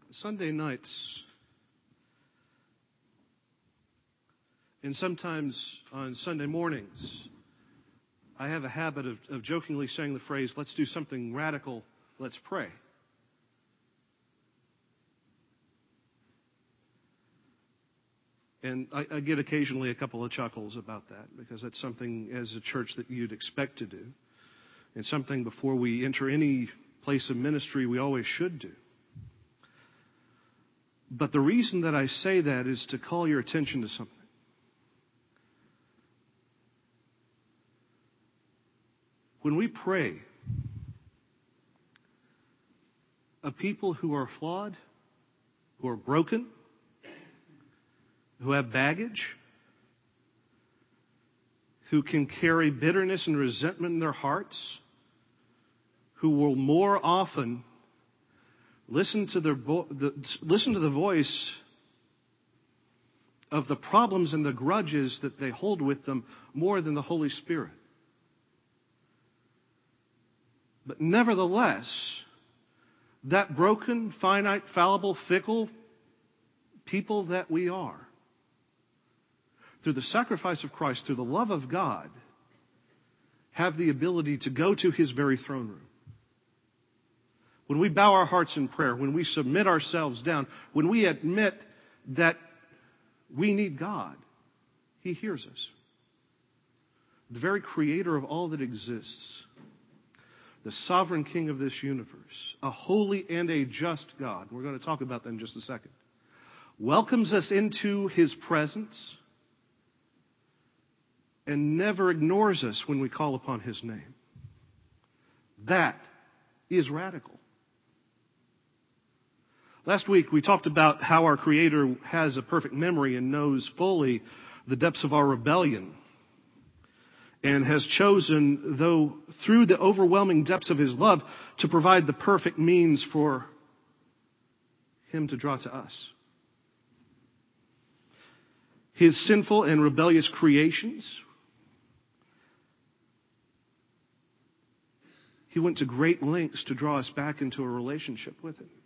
Sunday nights, and sometimes on Sunday mornings, I have a habit of jokingly saying the phrase, let's do something radical, let's pray. And I get occasionally a couple of chuckles about that, because that's something as a church that you'd expect to do. And something before we enter any place of ministry we always should do. But the reason that I say that is to call your attention to something. When we pray, a people who are flawed, who are broken, who have baggage, who can carry bitterness and resentment in their hearts, who will more often listen to the voice of the problems and the grudges that they hold with them more than the Holy Spirit. But nevertheless, that broken, finite, fallible, fickle people that we are, through the sacrifice of Christ, through the love of God, have the ability to go to His very throne room. When we bow our hearts in prayer, when we submit ourselves down, when we admit that we need God, He hears us. The very creator of all that exists, the sovereign King of this universe, a holy and a just God, we're going to talk about that in just a second, welcomes us into His presence and never ignores us when we call upon His name. That is radical. Last week we talked about how our Creator has a perfect memory and knows fully the depths of our rebellion, and has chosen, though through the overwhelming depths of His love, to provide the perfect means for Him to draw to us. His sinful and rebellious creations, He went to great lengths to draw us back into a relationship with Him.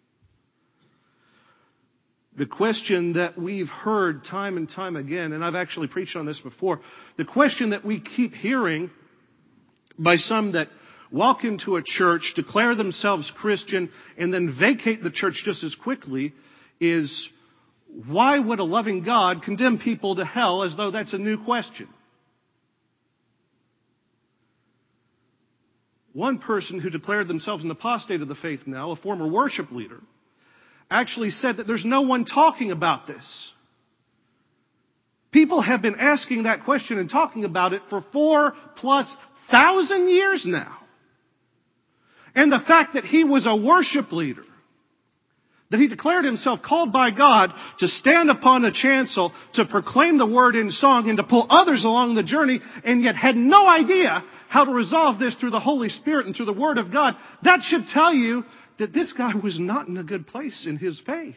The question that we've heard time and time again, and I've actually preached on this before, the question that we keep hearing by some that walk into a church, declare themselves Christian, and then vacate the church just as quickly is, why would a loving God condemn people to hell, as though that's a new question? One person who declared themselves an apostate of the faith now, a former worship leader, actually said that there's no one talking about this. People have been asking that question and talking about it for 4,000+ years now. And the fact that he was a worship leader, that he declared himself called by God to stand upon a chancel, to proclaim the word in song, and to pull others along the journey, and yet had no idea how to resolve this through the Holy Spirit and through the Word of God, that should tell you that this guy was not in a good place in his faith.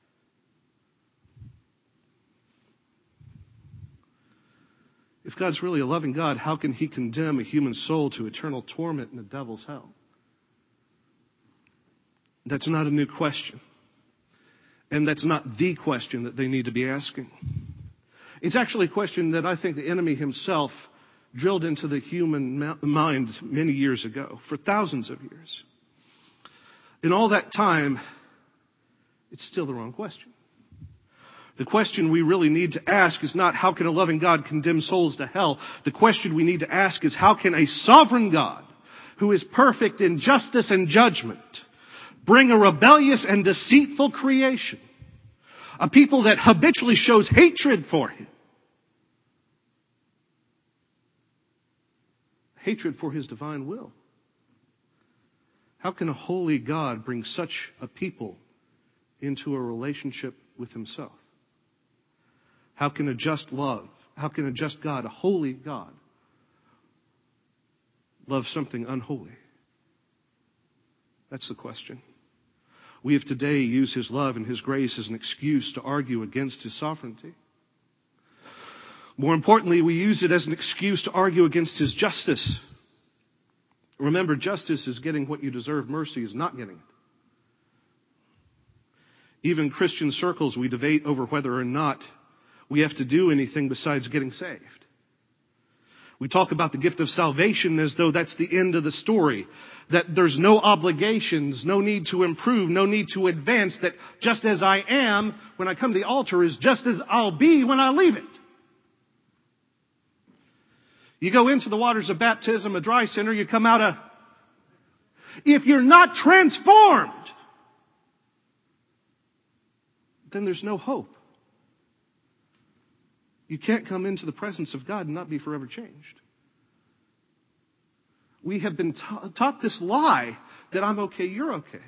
If God's really a loving God, how can He condemn a human soul to eternal torment in the devil's hell? That's not a new question. And that's not the question that they need to be asking. It's actually a question that I think the enemy himself drilled into the human mind many years ago, for thousands of years. In all that time, it's still the wrong question. The question we really need to ask is not, how can a loving God condemn souls to hell? The question we need to ask is, how can a sovereign God, who is perfect in justice and judgment, bring a rebellious and deceitful creation, a people that habitually shows hatred for Him, hatred for His divine will? How can a holy God bring such a people into a relationship with Himself? How can a just God, a holy God, love something unholy? That's the question. We have today used His love and His grace as an excuse to argue against His sovereignty. More importantly, we use it as an excuse to argue against His justice. Remember, justice is getting what you deserve. Mercy is not getting it. Even Christian circles, we debate over whether or not we have to do anything besides getting saved. We talk about the gift of salvation as though that's the end of the story. That there's no obligations, no need to improve, no need to advance. That just as I am when I come to the altar is just as I'll be when I leave it. You go into the waters of baptism, a dry sinner, you come out a... If you're not transformed, then there's no hope. You can't come into the presence of God and not be forever changed. We have been taught this lie that I'm okay, you're okay.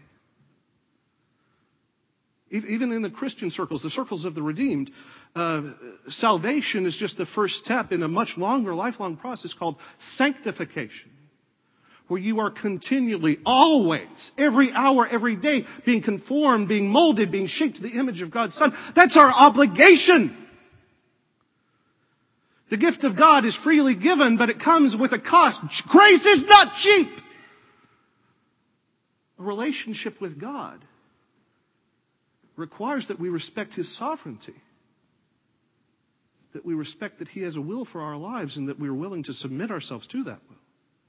Even in the Christian circles, the circles of the redeemed, salvation is just the first step in a much longer, lifelong process called sanctification, where you are continually, always, every hour, every day, being conformed, being molded, being shaped to the image of God's Son. That's our obligation. The gift of God is freely given, but it comes with a cost. Grace is not cheap. A relationship with God requires that we respect His sovereignty, that we respect that He has a will for our lives, and that we are willing to submit ourselves to that will.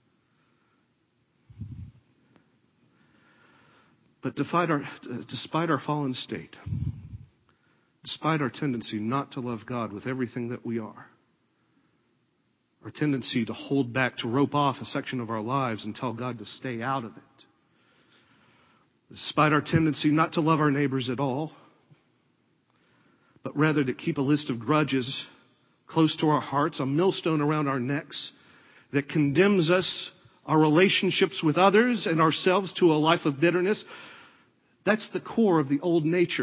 But despite our fallen state, despite our tendency not to love God with everything that we are, our tendency to hold back, to rope off a section of our lives and tell God to stay out of it, despite our tendency not to love our neighbors at all, but rather to keep a list of grudges close to our hearts, a millstone around our necks that condemns us, our relationships with others and ourselves, to a life of bitterness. That's the core of the old nature.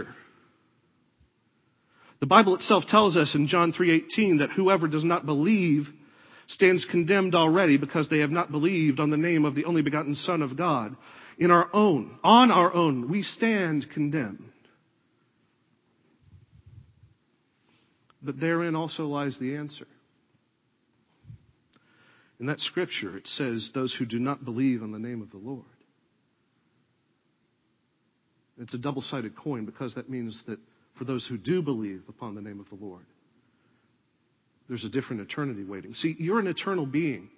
The Bible itself tells us in John 3:18 that whoever does not believe stands condemned already, because they have not believed on the name of the only begotten Son of God. On our own, we stand condemned. But therein also lies the answer. In that scripture, it says, those who do not believe on the name of the Lord. It's a double-sided coin, because that means that for those who do believe upon the name of the Lord, there's a different eternity waiting. See, you're an eternal being.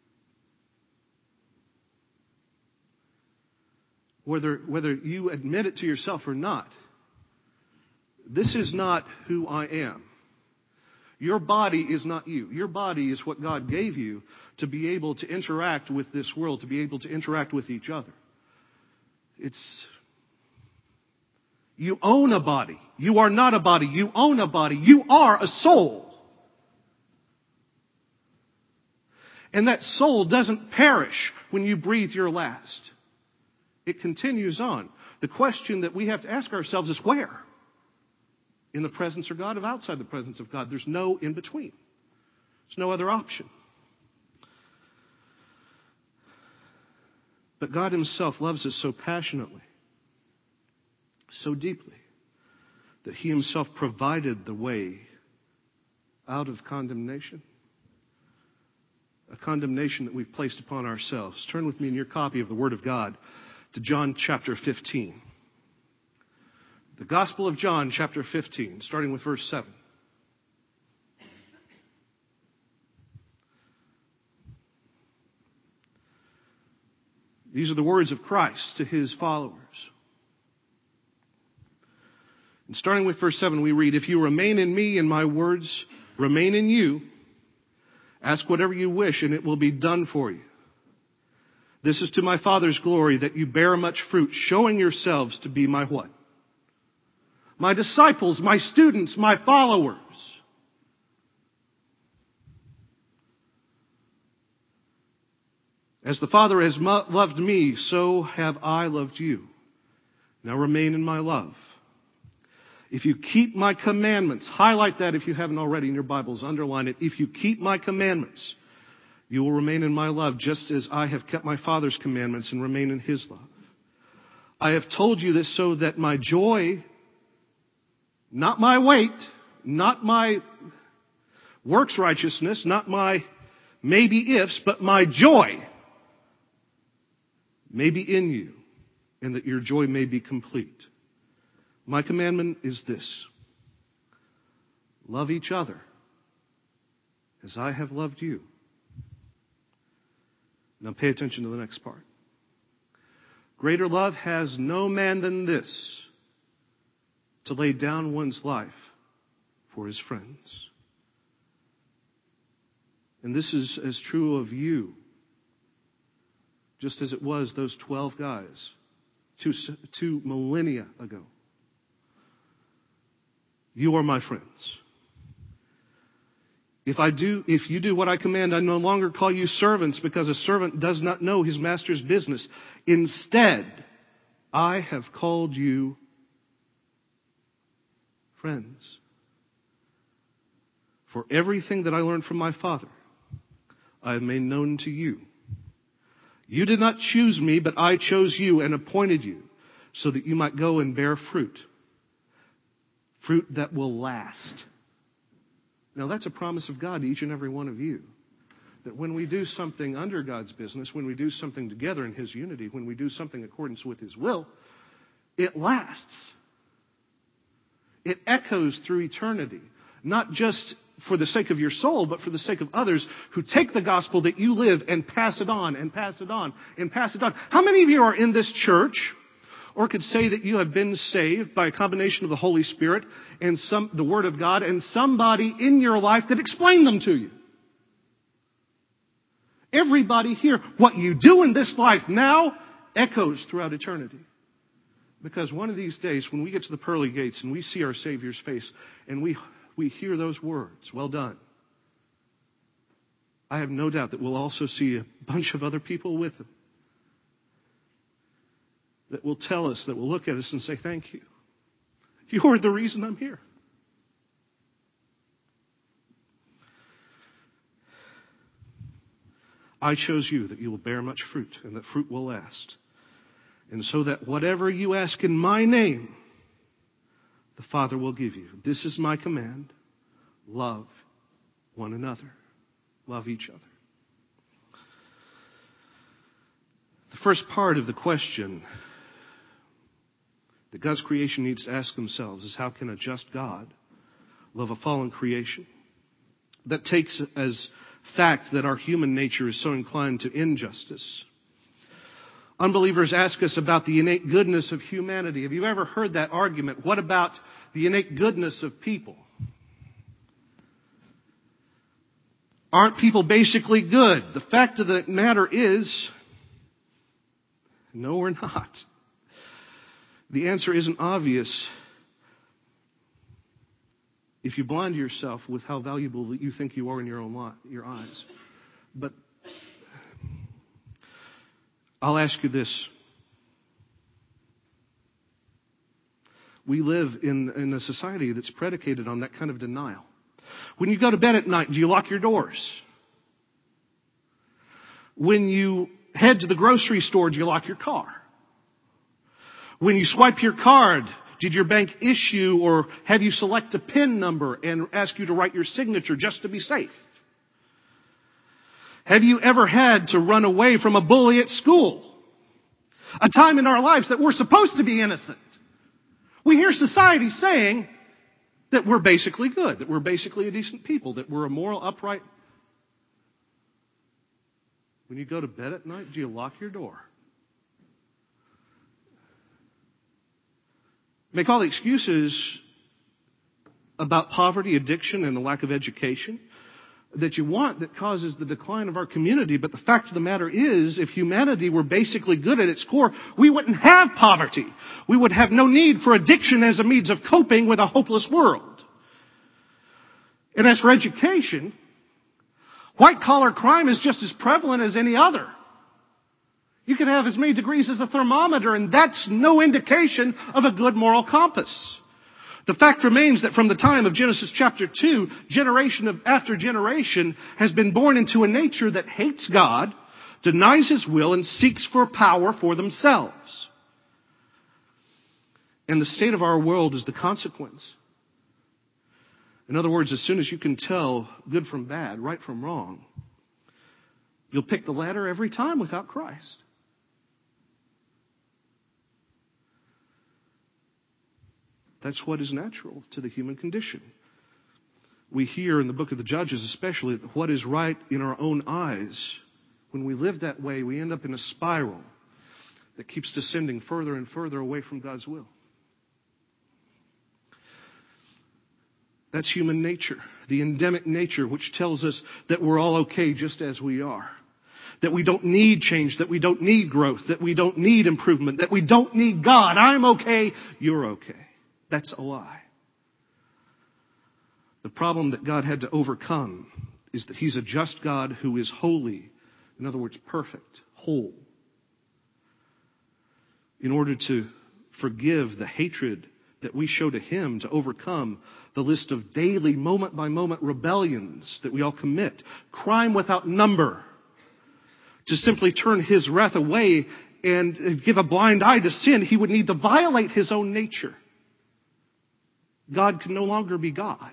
Whether you admit it to yourself or not, this is not who I am. Your body is not you. Your body is what God gave you to be able to interact with this world, to be able to interact with each other. You own a body. You are not a body. You own a body. You are a soul. And that soul doesn't perish when you breathe your last. It continues on. The question that we have to ask ourselves is where? In the presence of God or outside the presence of God? There's no in between. There's no other option. But God Himself loves us so passionately, so deeply, that He Himself provided the way out of condemnation. A condemnation that we've placed upon ourselves. Turn with me in your copy of the Word of God to John chapter 15. The Gospel of John chapter 15, starting with verse 7. These are the words of Christ to His followers. And starting with verse 7, we read, if you remain in me and my words remain in you, ask whatever you wish, and it will be done for you. This is to my Father's glory, that you bear much fruit, showing yourselves to be my what? My disciples, my students, my followers. As the Father has loved me, so have I loved you. Now remain in my love. If you keep my commandments, highlight that if you haven't already in your Bibles, underline it. If you keep my commandments, you will remain in my love, just as I have kept my Father's commandments and remain in His love. I have told you this so that my joy, not my weight, not my works righteousness, not my maybe ifs, but my joy may be in you, and that your joy may be complete. My commandment is this: love each other as I have loved you. Now pay attention to the next part. Greater love has no man than this, to lay down one's life for his friends. And this is as true of you, just as it was those 12 guys two millennia ago. You are my friends. If you do what I command, I no longer call you servants, because a servant does not know his master's business. Instead, I have called you friends. For everything that I learned from my Father, I have made known to you. You did not choose me, but I chose you and appointed you so that you might go and bear fruit. Fruit that will last. Now that's a promise of God to each and every one of you. That when we do something under God's business, when we do something together in His unity, when we do something in accordance with His will, it lasts. It echoes through eternity. Not just for the sake of your soul, but for the sake of others who take the gospel that you live and pass it on and pass it on and pass it on. How many of you are in this church, or could say that you have been saved by a combination of the Holy Spirit and the Word of God and somebody in your life that explained them to you? Everybody here, what you do in this life now echoes throughout eternity. Because one of these days, when we get to the pearly gates and we see our Savior's face and we hear those words, well done, I have no doubt that we'll also see a bunch of other people with Him that will tell us, that will look at us and say, thank you. You're the reason I'm here. I chose you that you will bear much fruit and that fruit will last. And so that whatever you ask in my name, the Father will give you. This is my command. Love one another. Love each other. The first part of the question that God's creation needs to ask themselves is, how can a just God love a fallen creation? That takes as fact that our human nature is so inclined to injustice. Unbelievers ask us about the innate goodness of humanity. Have you ever heard that argument? What about the innate goodness of people? Aren't people basically good? The fact of the matter is, no, we're not. The answer isn't obvious if you blind yourself with how valuable that you think you are in your eyes. But I'll ask you this. We live in a society that's predicated on that kind of denial. When you go to bed at night, do you lock your doors? When you head to the grocery store, do you lock your car? When you swipe your card, did your bank issue or have you select a PIN number and ask you to write your signature just to be safe? Have you ever had to run away from a bully at school? A time in our lives that we're supposed to be innocent. We hear society saying that we're basically good, that we're basically a decent people, that we're a moral, upright. When you go to bed at night, do you lock your door? Make all the excuses about poverty, addiction, and the lack of education that you want that causes the decline of our community. But the fact of the matter is, if humanity were basically good at its core, we wouldn't have poverty. We would have no need for addiction as a means of coping with a hopeless world. And as for education, white-collar crime is just as prevalent as any other. You can have as many degrees as a thermometer, and that's no indication of a good moral compass. The fact remains that from the time of Genesis chapter 2, generation after generation has been born into a nature that hates God, denies His will, and seeks for power for themselves. And the state of our world is the consequence. In other words, as soon as you can tell good from bad, right from wrong, you'll pick the latter every time without Christ. That's what is natural to the human condition. We hear in the book of the Judges especially that what is right in our own eyes, when we live that way, we end up in a spiral that keeps descending further and further away from God's will. That's human nature, the endemic nature, which tells us that we're all okay just as we are. That we don't need change, that we don't need growth, that we don't need improvement, that we don't need God. I'm okay, you're okay. That's a lie. The problem that God had to overcome is that He's a just God who is holy. In other words, perfect, whole. In order to forgive the hatred that we show to Him, to overcome the list of daily, moment-by-moment rebellions that we all commit, crime without number, to simply turn His wrath away and give a blind eye to sin, He would need to violate His own nature. God can no longer be God.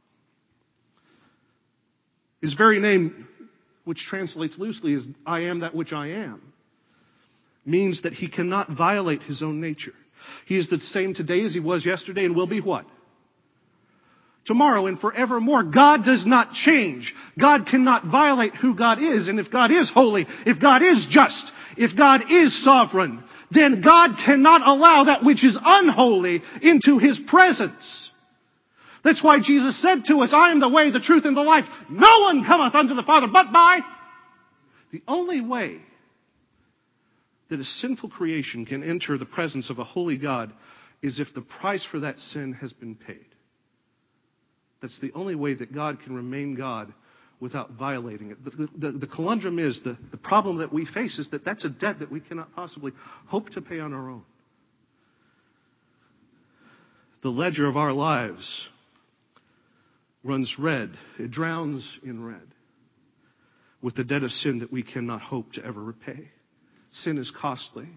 His very name, which translates loosely as I am that which I am, means that He cannot violate His own nature. He is the same today as He was yesterday and will be what? Tomorrow and forevermore. God does not change. God cannot violate who God is. And if God is holy, if God is just, if God is sovereign, then God cannot allow that which is unholy into His presence. That's why Jesus said to us, I am the way, the truth, and the life. No one cometh unto the Father but by. The only way that a sinful creation can enter the presence of a holy God is if the price for that sin has been paid. That's the only way that God can remain God without violating it. But the conundrum is, the problem that we face is that that's a debt that we cannot possibly hope to pay on our own. The ledger of our lives runs red. It drowns in red with the debt of sin that we cannot hope to ever repay. Sin is costly.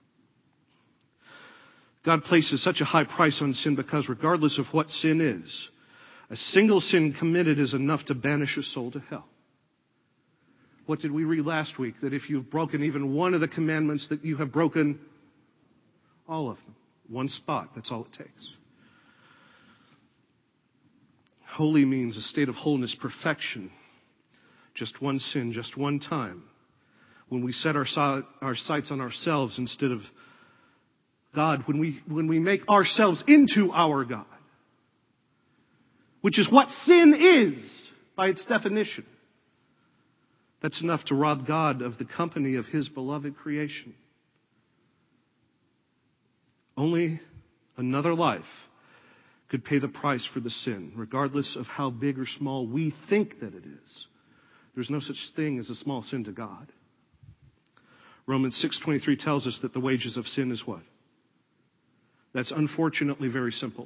God places such a high price on sin because regardless of what sin is, a single sin committed is enough to banish a soul to hell. What did we read last week? That if you've broken even one of the commandments, that you have broken all of them. One spot, that's all it takes. Holy means a state of wholeness, perfection. Just one sin, just one time. When we set our sights on ourselves instead of God, when we make ourselves into our God, which is what sin is by its definition, that's enough to rob God of the company of His beloved creation. Only another life could pay the price for the sin, regardless of how big or small we think that it is. There's no such thing as a small sin to God. Romans 6:23 tells us that the wages of sin is what? That's unfortunately very simple.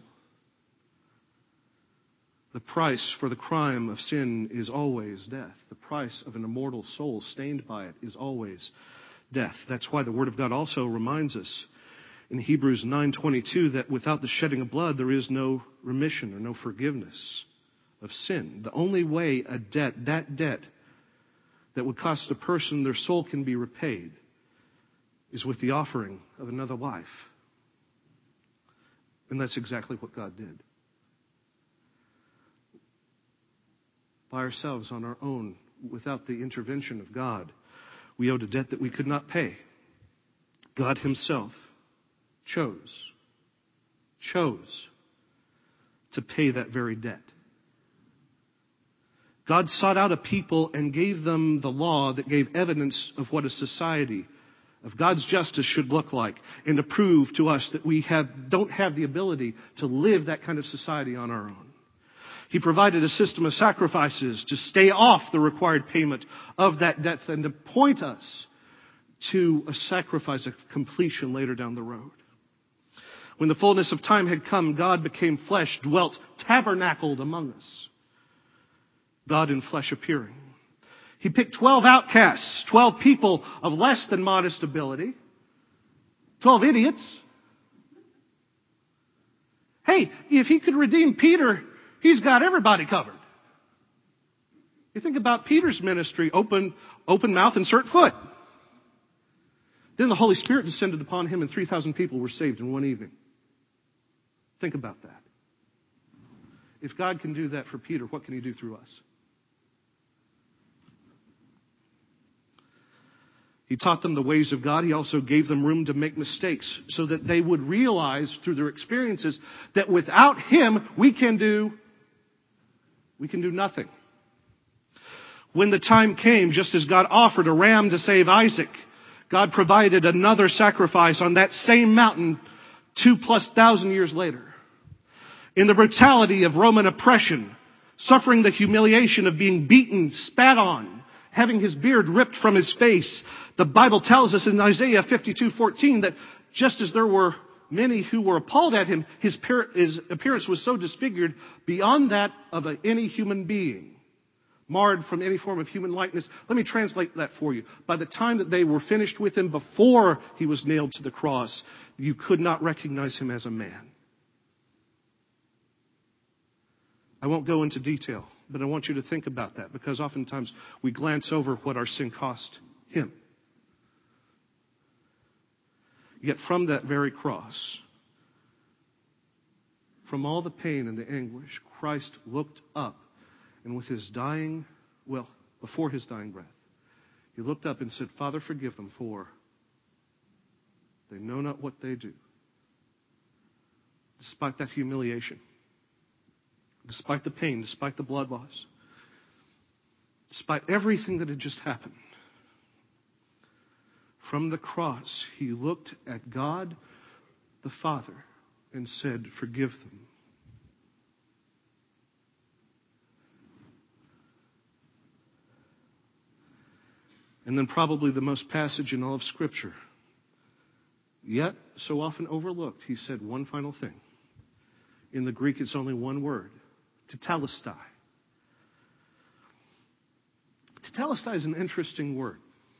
The price for the crime of sin is always death. The price of an immortal soul stained by it is always death. That's why the Word of God also reminds us in Hebrews 9:22 that without the shedding of blood there is no remission or no forgiveness of sin. The only way a debt, that debt that would cost a person their soul can be repaid, is with the offering of another life. And that's exactly what God did. By ourselves, on our own, without the intervention of God, we owed a debt that we could not pay. God Himself chose to pay that very debt. God sought out a people and gave them the law that gave evidence of what a society of God's justice should look like, and to prove to us that we don't have the ability to live that kind of society on our own. He provided a system of sacrifices to stay off the required payment of that debt and to point us to a sacrifice of completion later down the road. When the fullness of time had come, God became flesh, dwelt, tabernacled among us. God in flesh appearing. He picked 12 outcasts, 12 people of less than modest ability, 12 idiots. Hey, if He could redeem Peter, He's got everybody covered. You think about Peter's ministry, open mouth, insert foot. Then the Holy Spirit descended upon him and 3,000 people were saved in one evening. Think about that. If God can do that for Peter, what can he do through us? He taught them the ways of God. He also gave them room to make mistakes so that they would realize through their experiences that without him, we can do nothing. When the time came, just as God offered a ram to save Isaac, God provided another sacrifice on that same mountain 2,000+ years later. In the brutality of Roman oppression, suffering the humiliation of being beaten, spat on, having his beard ripped from his face, the Bible tells us in Isaiah 52:14 that just as there were many who were appalled at him, his appearance was so disfigured beyond that of any human being, marred from any form of human likeness. Let me translate that for you. By the time that they were finished with him before he was nailed to the cross, you could not recognize him as a man. I won't go into detail, but I want you to think about that because oftentimes we glance over what our sin cost him. Yet from that very cross, from all the pain and the anguish, Christ looked up and with his before his dying breath, he looked up and said, Father, forgive them, for they know not what they do. Despite that humiliation, despite the pain, despite the blood loss, despite everything that had just happened, from the cross, he looked at God the Father and said, forgive them. And then probably the most passage in all of Scripture, yet so often overlooked, he said one final thing. In the Greek, it's only one word, tetelestai. Tetelestai is an interesting word.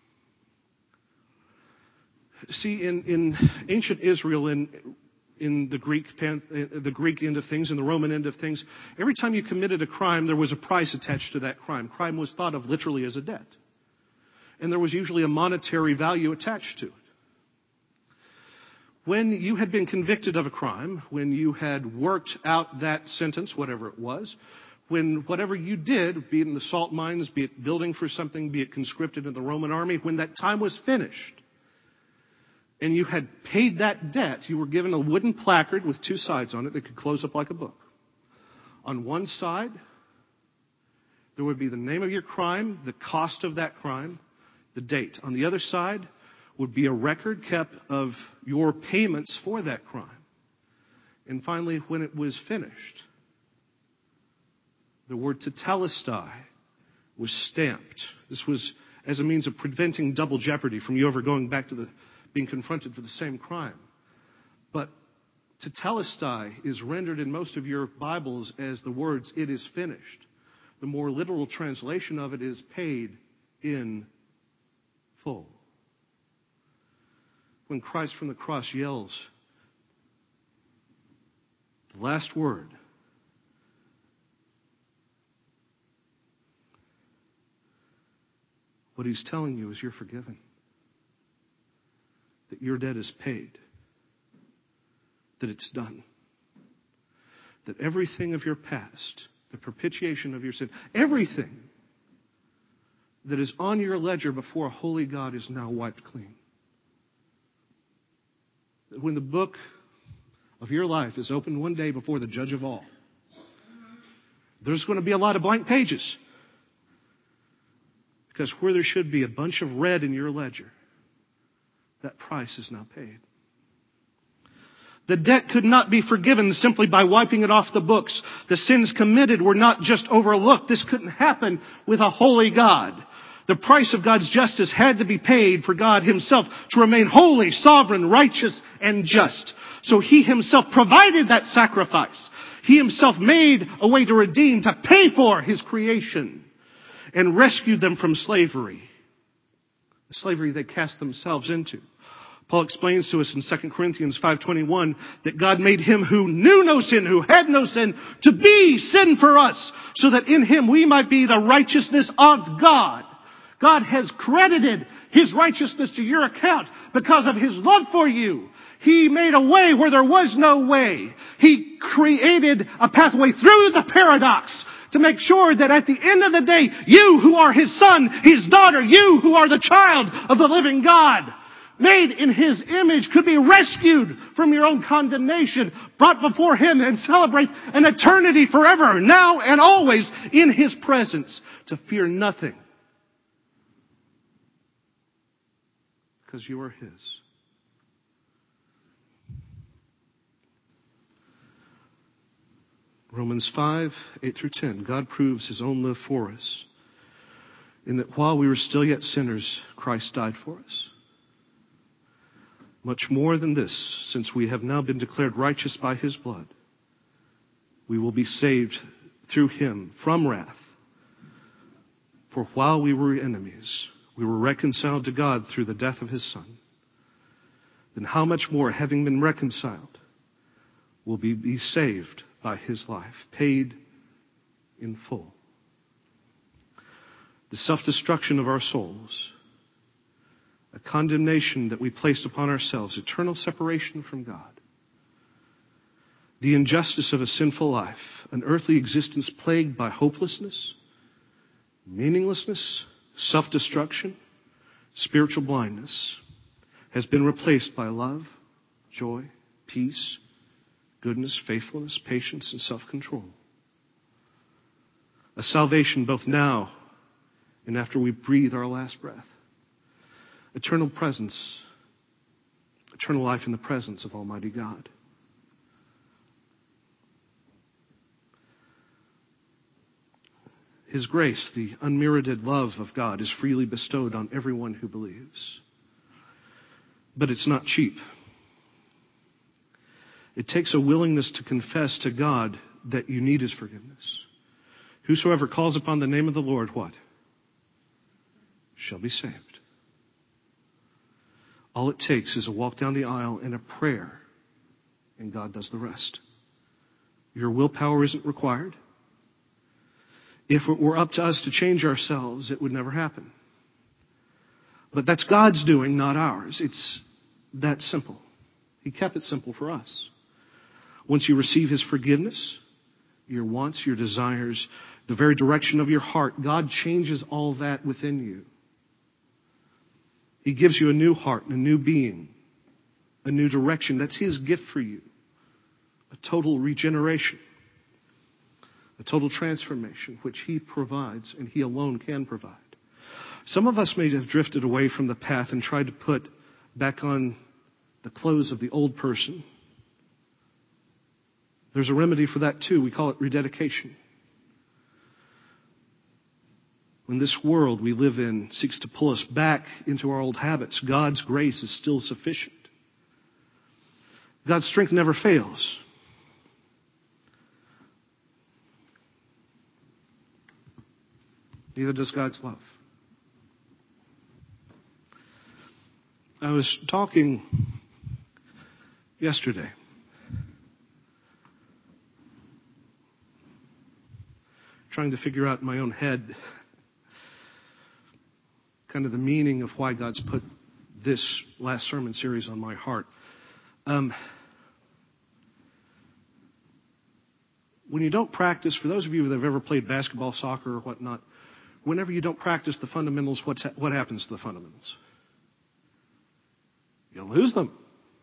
See, in ancient Israel, in the Greek end of things, in the Roman end of things, every time you committed a crime, there was a price attached to that crime. Crime was thought of literally as a debt. And there was usually a monetary value attached to it. When you had been convicted of a crime, when you had worked out that sentence, whatever it was, when whatever you did, be it in the salt mines, be it building for something, be it conscripted in the Roman army, when that time was finished, and you had paid that debt, you were given a wooden placard with two sides on it that could close up like a book. On one side, there would be the name of your crime, the cost of that crime, the date. On the other side would be a record kept of your payments for that crime. And finally, when it was finished, the word tetelestai was stamped. This was as a means of preventing double jeopardy from you ever going back to being confronted for the same crime. But tetelestai is rendered in most of your Bibles as the words, it is finished. The more literal translation of it is paid in full. When Christ from the cross yells the last word, what he's telling you is you're forgiven. That your debt is paid. That it's done. That everything of your past, the propitiation of your sin, everything that is on your ledger before a holy God is now wiped clean. That when the book of your life is opened one day before the judge of all, there's going to be a lot of blank pages. Because where there should be a bunch of red in your ledger, that price is now paid. The debt could not be forgiven simply by wiping it off the books. The sins committed were not just overlooked. This couldn't happen with a holy God. The price of God's justice had to be paid for God himself to remain holy, sovereign, righteous, and just. So he himself provided that sacrifice. He himself made a way to redeem, to pay for his creation, and rescued them from slavery. The slavery they cast themselves into. Paul explains to us in 2 Corinthians 5:21 that God made him who knew no sin, who had no sin, to be sin for us, so that in him we might be the righteousness of God. God has credited his righteousness to your account because of his love for you. He made a way where there was no way. He created a pathway through the paradox to make sure that at the end of the day, you who are His son, His daughter, you who are the child of the living God, made in His image, could be rescued from your own condemnation, brought before Him and celebrate an eternity forever, now and always in His presence, to fear nothing. Because you are His. Romans 5, 8 through 10. God proves His own love for us, in that while we were still yet sinners, Christ died for us. Much more than this, since we have now been declared righteous by His blood, we will be saved through Him from wrath. For while we were enemies, we were reconciled to God through the death of His Son. Then how much more, having been reconciled, will we be saved by His life, paid in full? The self-destruction of our souls, a condemnation that we placed upon ourselves, eternal separation from God, the injustice of a sinful life, an earthly existence plagued by hopelessness, meaninglessness, self-destruction, spiritual blindness, has been replaced by love, joy, peace, goodness, faithfulness, patience, and self-control. A salvation both now and after we breathe our last breath. Eternal presence, eternal life in the presence of Almighty God. His grace, the unmerited love of God, is freely bestowed on everyone who believes. But it's not cheap. It takes a willingness to confess to God that you need His forgiveness. Whosoever calls upon the name of the Lord, what? Shall be saved. All it takes is a walk down the aisle and a prayer, and God does the rest. Your willpower isn't required. If it were up to us to change ourselves, it would never happen. But that's God's doing, not ours. It's that simple. He kept it simple for us. Once you receive His forgiveness, your wants, your desires, the very direction of your heart, God changes all that within you. He gives you a new heart and a new being, a new direction. That's His gift for you. A total regeneration, a total transformation, which He provides and He alone can provide. Some of us may have drifted away from the path and tried to put back on the clothes of the old person. There's a remedy for that too. We call it rededication. When this world we live in seeks to pull us back into our old habits, God's grace is still sufficient. God's strength never fails. Neither does God's love. I was talking yesterday trying to figure out in my own head kind of the meaning of why God's put this last sermon series on my heart. When you don't practice, for those of you that have ever played basketball, soccer, or whatnot, whenever you don't practice the fundamentals, what happens to the fundamentals? You lose them.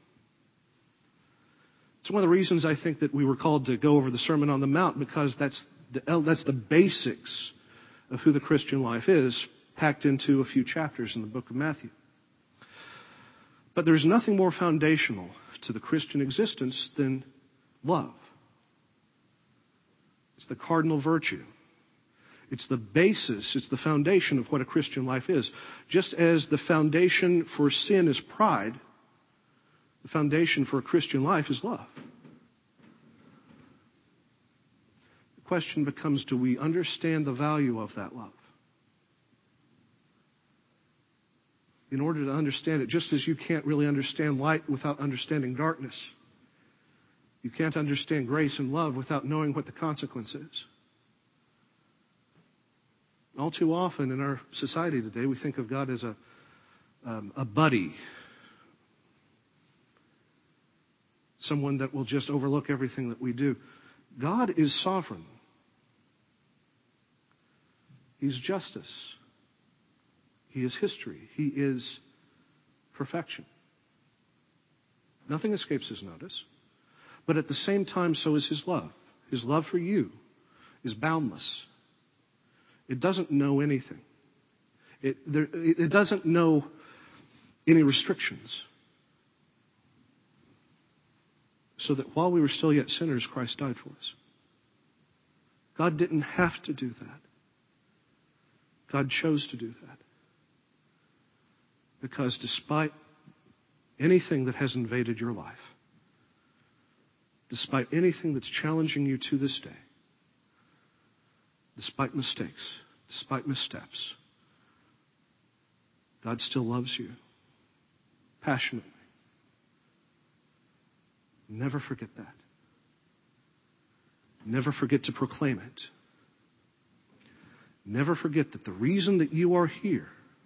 It's one of the reasons I think that we were called to go over the Sermon on the Mount, because that's the basics of who the Christian life is, packed into a few chapters in the book of Matthew. But there's nothing more foundational to the Christian existence than love. It's the cardinal virtue. It's the basis, it's the foundation of what a Christian life is. Just as the foundation for sin is pride, the foundation for a Christian life is love. The question becomes, do we understand the value of that love? In order to understand it, just as you can't really understand light without understanding darkness, you can't understand grace and love without knowing what the consequence is. All too often in our society today, we think of God as a buddy, someone that will just overlook everything that we do. God is sovereign. He's justice. He is history. He is perfection. Nothing escapes his notice. But at the same time, so is his love. His love for you is boundless. It doesn't know anything. It doesn't know any restrictions. So that while we were still yet sinners, Christ died for us. God didn't have to do that. God chose to do that. Because despite anything that has invaded your life, despite anything that's challenging you to this day, despite mistakes, despite missteps, God still loves you passionately. Never forget that. Never forget to proclaim it. Never forget that the reason that you are here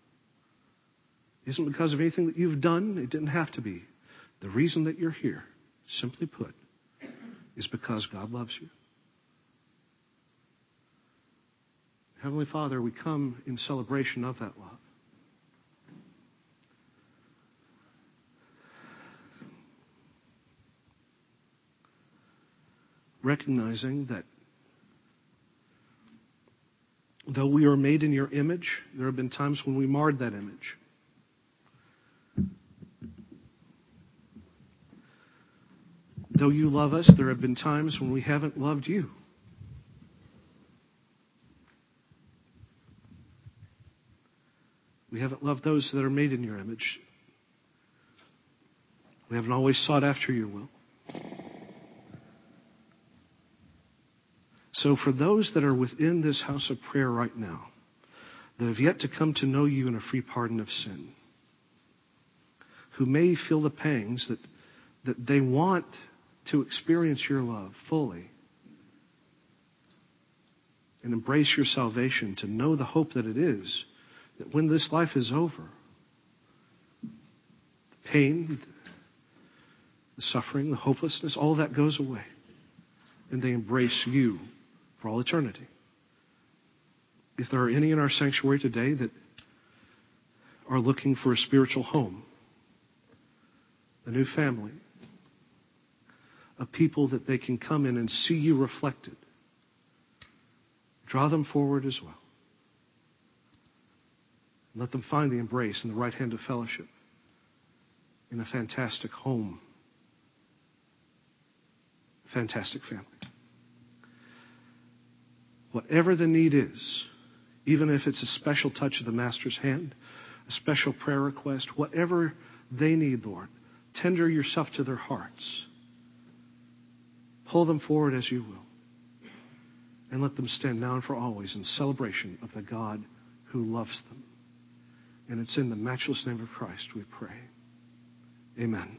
isn't because of anything that you've done. It didn't have to be. The reason that you're here, simply put, is because God loves you. Heavenly Father, we come in celebration of that love. Recognizing that though we are made in your image, there have been times when we marred that image. Though you love us, there have been times when we haven't loved you. We haven't loved those that are made in your image. We haven't always sought after your will. So for those that are within this house of prayer right now, that have yet to come to know you in a free pardon of sin, who may feel the pangs that they want to experience your love fully and embrace your salvation, to know the hope that it is, that when this life is over, the pain, the suffering, the hopelessness, all that goes away, and they embrace you for all eternity. If there are any in our sanctuary today that are looking for a spiritual home, a new family, a people that they can come in and see you reflected, draw them forward as well. Let them find the embrace and the right hand of fellowship in a fantastic home, a fantastic family. Whatever the need is, even if it's a special touch of the Master's hand, a special prayer request, whatever they need, Lord, tender yourself to their hearts. Pull them forward as you will. And let them stand now and for always in celebration of the God who loves them. And it's in the matchless name of Christ we pray. Amen.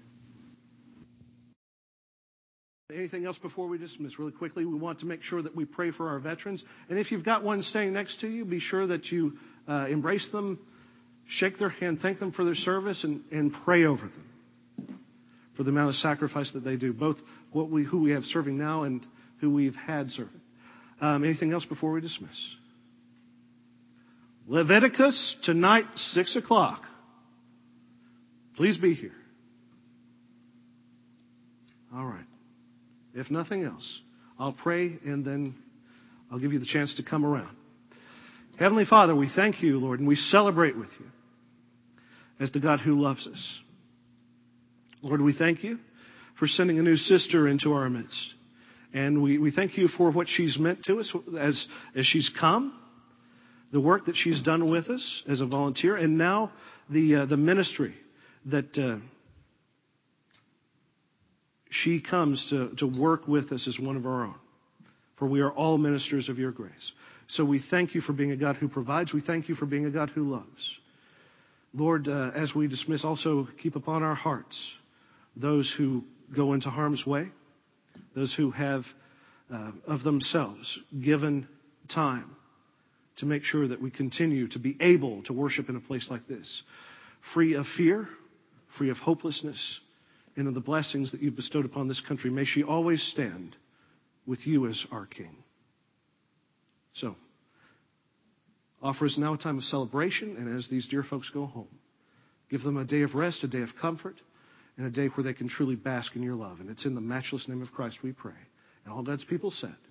Anything else before we dismiss? Really quickly, we want to make sure that we pray for our veterans. And if you've got one staying next to you, be sure that you embrace them, shake their hand, thank them for their service, and pray over them for the amount of sacrifice that they do, both who we have serving now and who we've had serving. Anything else before we dismiss? Leviticus tonight, 6 o'clock. Please be here. All right. If nothing else, I'll pray and then I'll give you the chance to come around. Heavenly Father, we thank you, Lord, and we celebrate with you as the God who loves us. Lord, we thank you for sending a new sister into our midst. And we thank you for what she's meant to us as she's come, the work that she's done with us as a volunteer, and now the ministry that she comes to work with us as one of our own. For we are all ministers of your grace. So we thank you for being a God who provides. We thank you for being a God who loves. Lord, as we dismiss, also keep upon our hearts those who go into harm's way, those who have of themselves given time to make sure that we continue to be able to worship in a place like this, free of fear, free of hopelessness, and in the blessings that you've bestowed upon this country. May she always stand with you as our King. So, offer us now a time of celebration, and as these dear folks go home, give them a day of rest, a day of comfort, and a day where they can truly bask in your love. And it's in the matchless name of Christ we pray. And all God's people said,